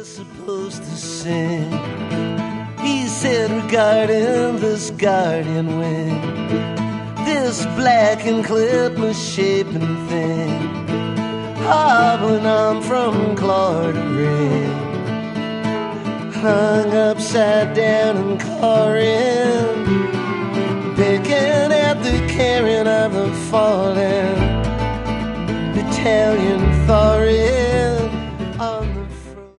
was supposed to sing. He said regarding this guardian wing, this black and clip misshapen thing, hobbling on from claw to ring, hung upside down and clawing, picking at the carrion of the fallen.